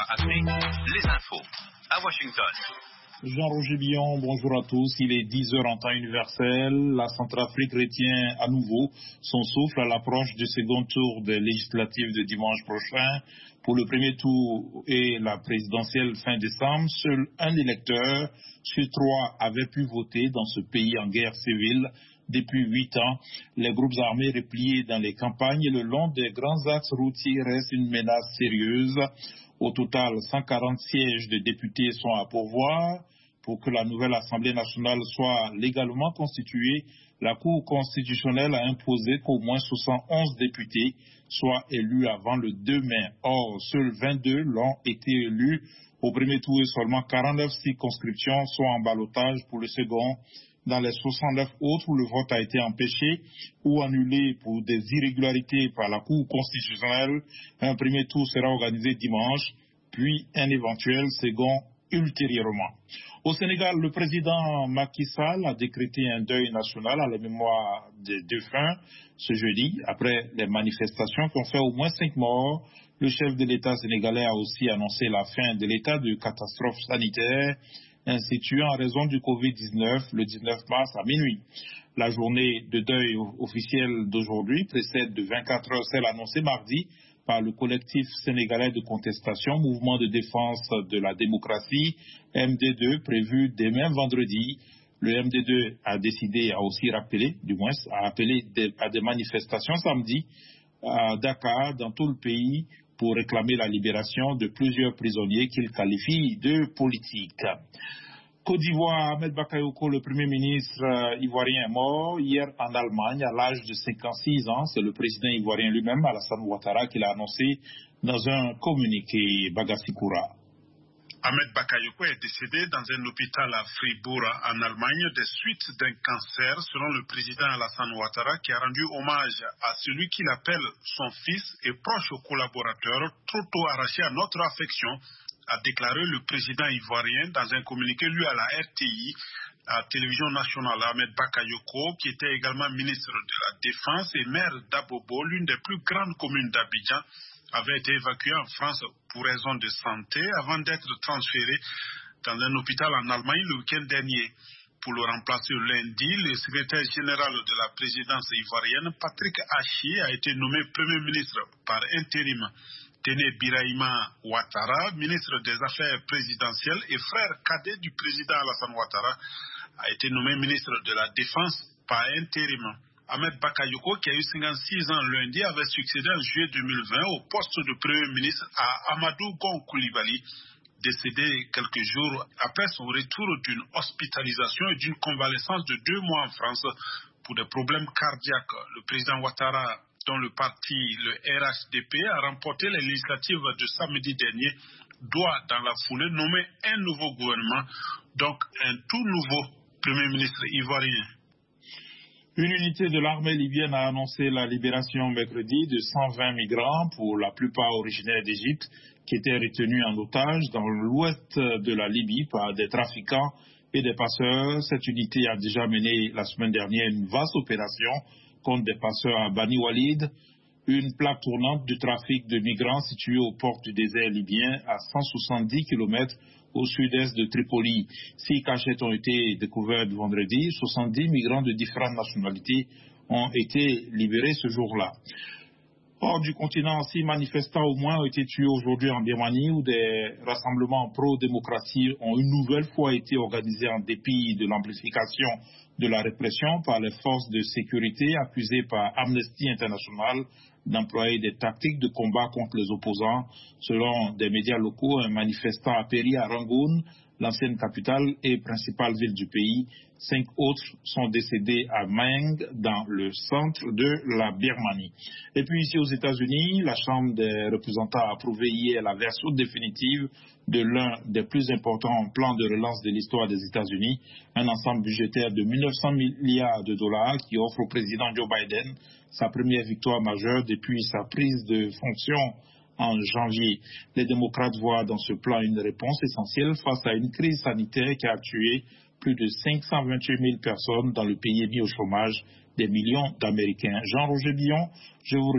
VOA Afrique, les infos à Washington. Jean-Roger Billon, bonjour à tous. Il est 10h en temps universel. La Centrafrique retient à nouveau son souffle à l'approche du second tour des législatives de dimanche prochain. Pour le premier tour et la présidentielle fin décembre, seul un électeur sur 3 avait pu voter dans ce pays en guerre civile. Depuis 8 ans, les groupes armés repliés dans les campagnes et le long des grands axes routiers restent une menace sérieuse. Au total, 140 sièges de députés sont à pourvoir. Pour que la nouvelle Assemblée nationale soit légalement constituée, la Cour constitutionnelle a imposé qu'au moins 71 députés soient élus avant le 2 mai. Or, seuls 22 l'ont été élus au premier tour et seulement 49 circonscriptions sont en ballottage pour le second. Dans les 69 autres où le vote a été empêché ou annulé pour des irrégularités par la Cour constitutionnelle, un premier tour sera organisé dimanche, puis un éventuel second ultérieurement. Au Sénégal, le président Macky Sall a décrété un deuil national à la mémoire des défunts ce jeudi, après les manifestations qui ont fait au moins 5 morts. Le chef de l'État sénégalais a aussi annoncé la fin de l'état de catastrophe sanitaire institué en raison du Covid-19 le 19 mars à minuit. La journée de deuil officielle d'aujourd'hui précède de 24 heures celle annoncée mardi par le collectif sénégalais de contestation Mouvement de défense de la démocratie, MD2, prévu demain vendredi. Le MD2 a aussi rappelé, a appelé à des manifestations samedi à Dakar, dans tout le pays, pour réclamer la libération de plusieurs prisonniers qu'il qualifie de politiques. Côte d'Ivoire, Ahmed Bakayoko, le Premier ministre ivoirien, est mort hier en Allemagne à l'âge de 56 ans. C'est le président ivoirien lui-même, Alassane Ouattara, qui l'a annoncé dans un communiqué. Bagassi-Koura. Ahmed Bakayoko est décédé dans un hôpital à Fribourg, en Allemagne, des suites d'un cancer, selon le président Alassane Ouattara, qui a rendu hommage à celui qu'il appelle son fils et proche collaborateur, trop tôt arraché à notre affection, a déclaré le président ivoirien dans un communiqué lu à la RTI, à la télévision nationale. Ahmed Bakayoko, qui était également ministre de la Défense et maire d'Abobo, l'une des plus grandes communes d'Abidjan, avait été évacué en France pour raison de santé avant d'être transféré dans un hôpital en Allemagne le week-end dernier. Pour le remplacer lundi, le secrétaire général de la présidence ivoirienne, Patrick Achi, a été nommé Premier ministre par intérim. Téné Birahima Ouattara, ministre des Affaires présidentielles et frère cadet du président Alassane Ouattara, a été nommé ministre de la Défense par intérim. Ahmed Bakayoko, qui a eu 56 ans lundi, avait succédé en juillet 2020 au poste de Premier ministre à Amadou Gon Coulibaly, décédé quelques jours après son retour d'une hospitalisation et d'une convalescence de 2 mois en France pour des problèmes cardiaques. Le président Ouattara, dont le parti, le RHDP, a remporté les législatives de samedi dernier, doit dans la foulée nommer un nouveau gouvernement, donc un tout nouveau Premier ministre ivoirien. Une unité de l'armée libyenne a annoncé la libération mercredi de 120 migrants, pour la plupart originaires d'Égypte, qui étaient retenus en otage dans l'ouest de la Libye par des trafiquants et des passeurs. Cette unité a déjà mené la semaine dernière une vaste opération contre des passeurs à Bani Walid, une plaque tournante du trafic de migrants située aux portes du désert libyen à 170 km au sud-est de Tripoli. 6 cachettes ont été découvertes vendredi. 70 migrants de différentes nationalités ont été libérés ce jour-là. Hors du continent, 6 manifestants au moins ont été tués aujourd'hui en Birmanie, où des rassemblements pro-démocratie ont une nouvelle fois été organisés en dépit de l'amplification de la répression par les forces de sécurité, accusées par Amnesty International d'employer des tactiques de combat contre les opposants. Selon des médias locaux, un manifestant a péri à Rangoon, l'ancienne capitale et principale ville du pays. 5 autres sont décédés à Meng, dans le centre de la Birmanie. Et puis ici aux États-Unis, la Chambre des représentants a approuvé hier la version définitive de l'un des plus importants plans de relance de l'histoire des États-Unis, un ensemble budgétaire de 1900 milliards de dollars qui offre au président Joe Biden sa première victoire majeure depuis sa prise de fonction en janvier. Les démocrates voient dans ce plan une réponse essentielle face à une crise sanitaire qui a tué plus de 528 000 personnes dans le pays, mis au chômage des millions d'Américains. Jean-Roger Billon, je vous